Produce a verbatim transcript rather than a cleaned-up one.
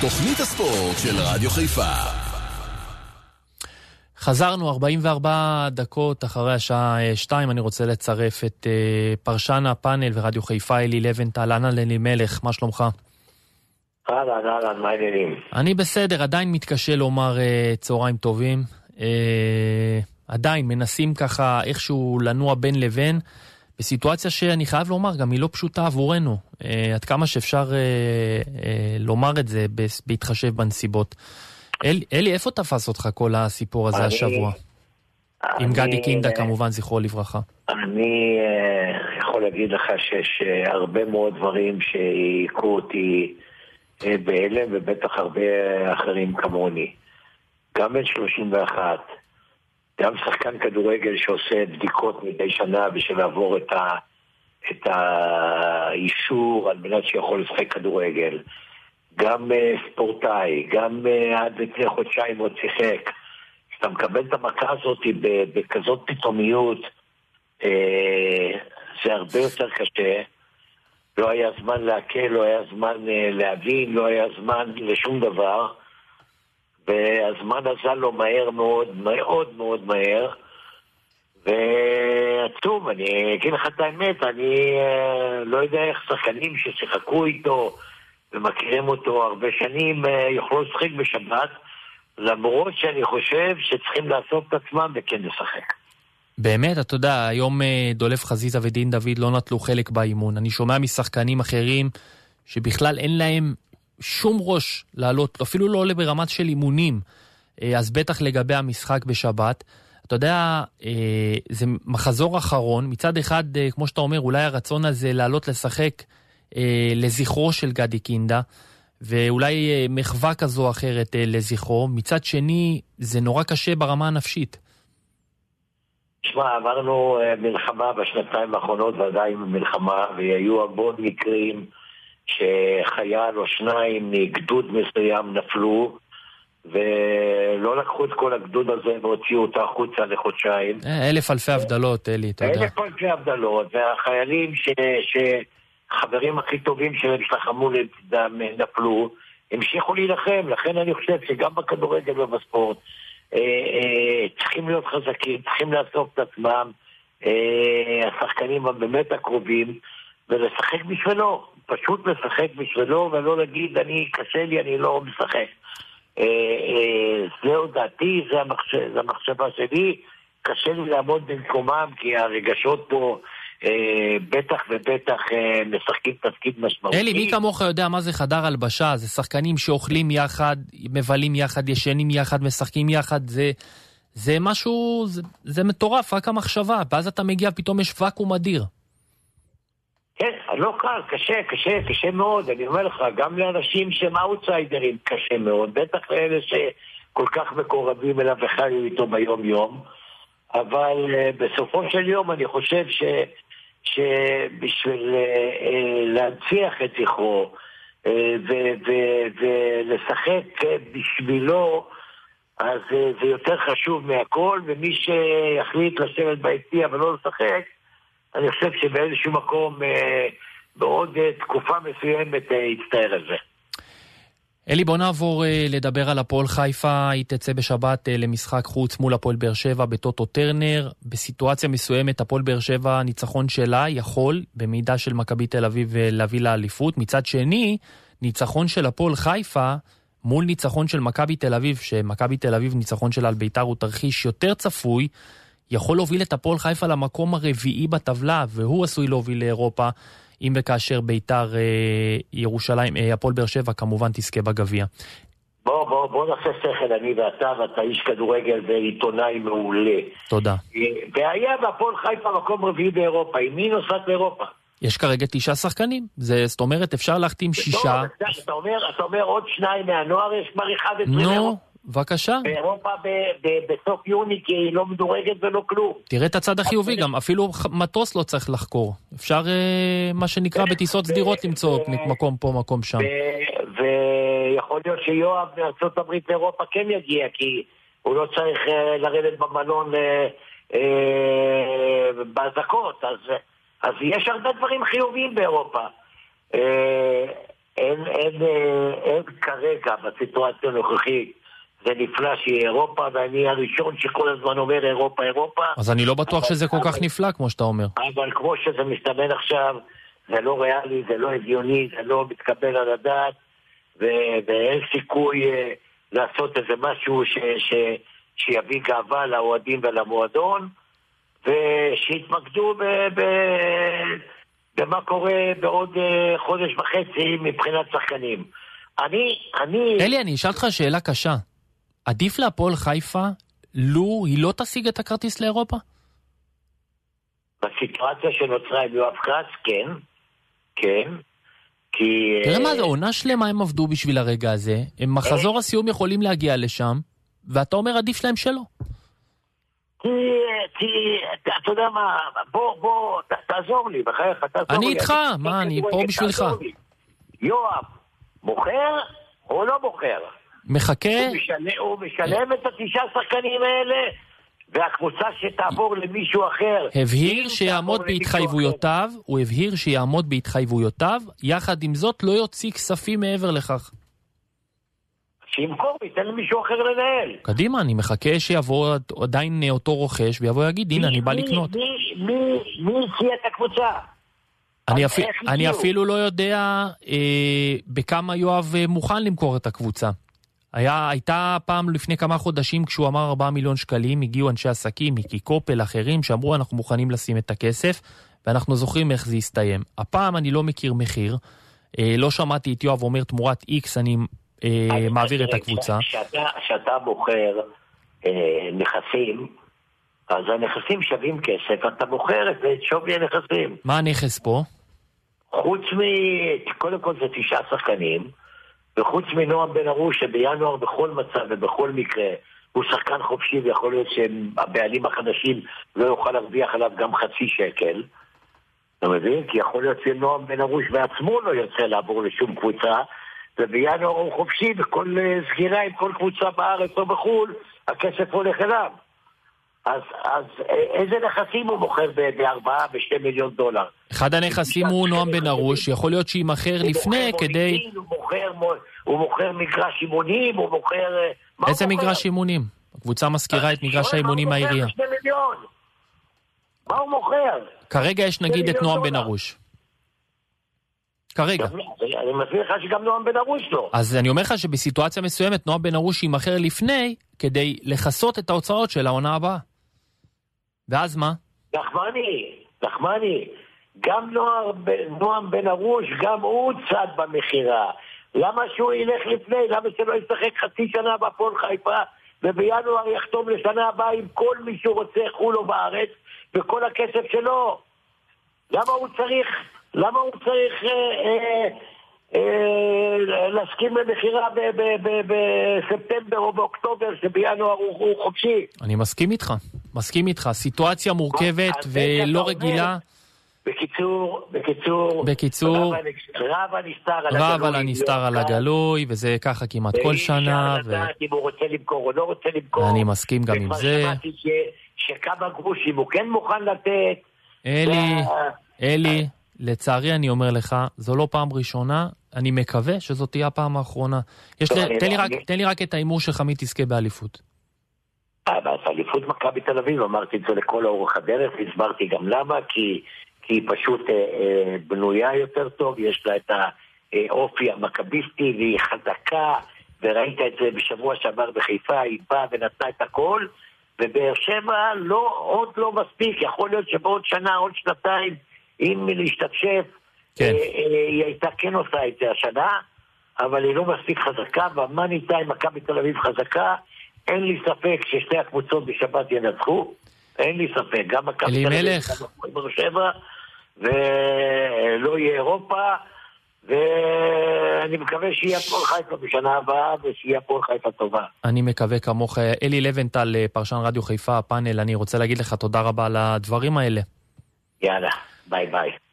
תוכנית הספורט של רדיו חיפה. חזרנו ארבעים וארבע דקות אחרי השעה שתיים. אני רוצה לצרף את פרשן הפאנל ורדיו חיפה אלי לבנטל. אהלן אלימלך, מה שלומך? אהלן, אהלן, מה העניינים? אני בסדר, עדיין מתקשה לומר צהריים טובים. עדיין מנסים ככה איכשהו לנוע בין לבין, בסיטואציה שאני חייב לומר, גם היא לא פשוטה עבורנו. עד כמה שאפשר לומר את זה בהתחשב בנסיבות. אל, אלי, איפה תפס אותך כל הסיפור הזה אני, השבוע? אני, עם גדי קינדה כמובן, זכרו לברכה. אני uh, יכול להגיד לך שיש uh, הרבה מאוד דברים שהיכו אותי uh, בהלם, ובטח הרבה אחרים כמוני. גם בן שלושים ואחת, גם שחקן כדורגל שעושה בדיקות מדי שנה בשביל לעבור את, ה, את האישור על מנת שיכול לשחק כדורגל. גם uh, ספורטאי, גם uh, עד לפני חודשיים עוד שיחק. כשאתה מקבל את המכה הזאת בכזאת פתאומיות, uh, זה הרבה יותר קשה. לא היה זמן להקל, לא היה זמן uh, להבין, לא היה זמן לשום דבר. והזמן עזר לו מהר מאוד, מאוד מאוד מהר. ועצוב, אני אגיד לך את האמת, אני uh, לא יודע איך שחקנים ששיחקו איתו, ומכירים אותו הרבה שנים, יוכלו לשחק בשבת, למרות שאני חושב שצריכים לאסוף את עצמם וכן לשחק. באמת, אתה יודע, היום דולף חזיזה ודין דוד לא נטלו חלק באימון. אני שומע משחקנים אחרים שבכלל אין להם שום ראש לעלות, אפילו לא עולה ברמת של אימונים, אז בטח לגבי המשחק בשבת. אתה יודע, זה מחזור אחרון, מצד אחד, כמו שאתה אומר, אולי הרצון הזה לעלות לשחק לזכרו של גדי קינדה, ואולי מחווה כזו או אחרת לזכרו. מצד שני, זה נורא קשה ברמה הנפשית. תשמע, עברנו מלחמה בשנתיים האחרונות, ועדיין מלחמה, והיו המון מקרים שחייל או שניים מגדוד מסוים נפלו, ולא לקחו את כל הגדוד הזה והוציאו אותה החוצה לחודשיים. אלף אלפי הבדלות, אלי, אתה יודע. אלף אלפי הבדלות, והחיילים ש... ש... החברים הכי טובים שלהם שלחמו לצדם נפלו, המשיכו להילחם. לכן אני חושב שגם בכדורגל ובספורט אה, אה, צריכים להיות חזקים, צריכים לאסוף את עצמם, אה, השחקנים באמת הקרובים, ולשחק בשבילו, פשוט לשחק בשבילו, ולא להגיד אני קשה לי, אני לא משחק. אה, אה, זהו דעתי, זה המחשב, זה המחשבה שלי. קשה לי לעמוד במקומם, כי הרגשות פה בטח ובטח משחקים תפקיד משמעותי. אלי, מי כמוך יודע מה זה חדר הלבשה? זה שחקנים שאוכלים יחד, מבלים יחד, ישנים יחד, משחקים יחד. זה, זה משהו, זה, זה מטורף, רק המחשבה. ואז אתה מגיע, פתאום יש ואקום אדיר. כן, לא קל, קשה, קשה, קשה מאוד. אני אומר לך, גם לאנשים שהם אאוטסיידרים קשה מאוד, בטח לאלה שכל כך מקורבים אליו וחיו איתו ביום יום. אבל uh, בסופו של יום אני חושב ש, שבשביל uh, uh, להנציח את זכרו uh, ולשחק uh, בשבילו, אז uh, זה יותר חשוב מהכל, ומי שיחליט לשבת ביציע ולא לשחק, אני חושב שבאיזשהו מקום uh, בעוד uh, תקופה מסוימת uh, יצטער על זה. אלי, בוא נעבור uh, לדבר על הפועל חיפה. היא תצא בשבת uh, למשחק חוץ מול הפועל באר שבע בטוטו טרנר. בסיטואציה מסוימת הפועל באר שבע, ניצחון שלה יכול במידה של מכבי תל אביב להביא לאליפות. מצד שני, ניצחון של הפועל חיפה מול ניצחון של מכבי תל אביב, שמכבי תל אביב ניצחון שלה על ביתר הוא תרחיש יותר צפוי, יכול להוביל את הפועל חיפה למקום הרביעי בטבלה, והוא עשוי להוביל לאירופה, אם וכאשר ביתר ירושלים, הפועל באר שבע כמובן תזכה בגביע. בוא, בוא, בוא נעשה שכל, אני ואתה, ואתה איש כדורגל ועיתונאי מעולה. תודה. והיה בהפועל חיפה מקום רביעי באירופה, עם מי נוסעת באירופה? יש כרגע תשעה שחקנים, זאת אומרת אפשר להחתים שישה. אתה אומר, אתה אומר עוד שניים מהנוער, יש כבר אחד עשרה באירופה. נו, בבקשה. באירופה בסוף יוני, כי היא לא מדורגת ולא כלום. תראה את הצד החיובי, גם אפילו מטוס לא צריך לחקור. אפשר מה שנקרא בטיסות סדירות למצוא מקום פה, מקום שם. ויכול להיות שיואב מארצות הברית לאירופה כן יגיע, כי הוא לא צריך לרדת במלון בהזקות, אז יש הרבה דברים חיוביים באירופה. אין, אין, אין כרגע בסיטואציה הנוכחית, זה נפלא שיהיה אירופה, ואני הראשון שכל הזמן אומר אירופה, אירופה. אז אני לא בטוח אבל, שזה כל אבל, כך נפלא, כמו שאתה אומר. אבל כמו שזה מסתמן עכשיו, זה לא ריאלי, זה לא הגיוני, זה לא מתקבל על הדעת, ו- ואין סיכוי uh, לעשות איזה משהו ש- ש- שיביא גאווה לאוהדים ולמועדון, ושיתמקדו ב- ב- במה קורה בעוד uh, חודש וחצי מבחינת שחקנים. אני, אני... אלי, אני אשאל אותך שאלה קשה. עדיף להפועל חיפה, לו היא לא תשיג את הכרטיס לאירופה? בסיטואציה שנוצרה עם יואב כץ, כן. כן. כי... תראה מה זה, עונה שלמה הם עבדו בשביל הרגע הזה, הם מחזור הסיום יכולים להגיע לשם, ואתה אומר עדיף להם שלא. כי, כי, אתה יודע מה, בוא, בוא, ת, תעזור לי, בחייך, תעזור לי. אני איתך, מה, אני פה בשבילך. יואב, מוכר או לא מוכר? מחכה. הוא משלם, הוא משלם את התשעה שחקנים האלה, והקבוצה שתעבור למישהו אחר. הבהיר שיעמוד בהתחייבויותיו, הוא הבהיר שיעמוד בהתחייבויותיו, יחד עם זאת לא יוציא כספים מעבר לכך. שימכור, ייתן למישהו אחר לנהל. קדימה, אני מחכה שיבוא עדיין אותו רוכש, ויבוא יגיד, הנה, אני בא לקנות. מי הציע את הקבוצה? אני, אפ... אני אפילו לא יודע אה, בכמה יואב מוכן למכור את הקבוצה. היה, הייתה פעם לפני כמה חודשים כשהוא אמר ארבעה מיליון שקלים, הגיעו אנשי עסקים, מיקי קופל, אחרים, שאמרו אנחנו מוכנים לשים את הכסף, ואנחנו זוכרים איך זה יסתיים. הפעם אני לא מכיר מחיר, אה, לא שמעתי את יואב אומר תמורת X, אני אה, מעביר את הקבוצה. כשאתה בוחר אה, נכסים, אז הנכסים שווים כסף, אתה בוחר את שווי הנכסים. מה הנכס פה? חוץ מ... קודם כל זה תשעה שחקנים, וחוץ מנועם בן ארוש שבינואר בכל מצב ובכל מקרה הוא שחקן חופשי, ויכול להיות שהבעלים החדשים לא יוכל להרוויח עליו גם חצי שקל. אתה מבין? כי יכול להיות שנועם בן ארוש בעצמו לא יוצא לעבור לשום קבוצה, ובינואר הוא חופשי, וכל סגירה עם כל קבוצה בארץ או בחול, הכסף הולך אליו. אז, אז איזה נכסים הוא מוכר בארבעה ושתי מיליון דולר? אחד הנכסים הוא נועם בן ארוש, יכול להיות שימכר לפני כדי... הוא מוכר, הוא מוכר מגרש אימונים, הוא מוכר... איזה מגרש אימונים? הקבוצה מזכירה את מגרש האימונים מהעירייה. מה הוא מוכר? כרגע יש נגיד את נועם בן ארוש. כרגע. אני מסביר לך שגם נועם בן ארוש לא. אז אני אומר לך שבסיטואציה מסוימת נועם בן ארוש ימכר לפני כדי לחסות את ההוצאות של העונה הבאה. ואז מה? נחמני, נחמני. גם נועם בן ארוש, גם הוא צד במחירה. למה שהוא ילך לפני? למה שלא ישחק חצי שנה בהפועל חיפה, ובינואר יחתום לשנה הבאה עם כל מי שהוא רוצה חולו בארץ, וכל הכסף שלו? למה הוא צריך, למה הוא צריך אה, אה, אה, להסכים למחירה בספטמבר או באוקטובר, שבינואר הוא, הוא חופשי? אני מסכים איתך, מסכים איתך. סיטואציה מורכבת ולא רגילה. בקיצור, בקיצור, בקיצור, רב הנסתר על הגלוי. רב על הנסתר על הגלוי, וזה ככה כמעט כל שנה. ואי אפשר לדעת אם הוא רוצה למכור או לא רוצה למכור. אני מסכים גם עם זה. שמעתי שכמה גרושים הוא כן מוכן לתת. אלי, אלי, לצערי אני אומר לך, זו לא פעם ראשונה, אני מקווה שזאת תהיה הפעם האחרונה. תן לי רק את האימור שלך מי תזכה באליפות. באליפות מכבי תל אביב, אמרתי את זה לכל אורך הדרך, הסברתי גם למה, כי היא פשוט אה, בנויה יותר טוב, יש לה את האופי המכביסטי, והיא חזקה, וראית את זה בשבוע שעבר בחיפה, היא באה ונתנה את הכל, ובאר שבע לא, עוד לא מספיק, יכול להיות שבעוד שנה, עוד שנתיים, אם להשתתשף, כן. אה, אה, היא הייתה כן עושה את זה השנה, אבל היא לא מספיק חזקה, ומה ניתה עם מכבי תל אביב חזקה, אין לי ספק ששתי הקבוצות בשבת ינצחו, אין לי ספק, גם מכבי תל אביב, גם באר שבע, ולא יהיה אירופה, ואני מקווה שיהיה הפועל חיפה בשנה הבאה, ושיהיה הפועל חיפה טובה. אני מקווה כמוך. אלי לבנטל, פרשן רדיו חיפה, הפאנל, אני רוצה להגיד לך תודה רבה על הדברים האלה. יאללה, ביי ביי.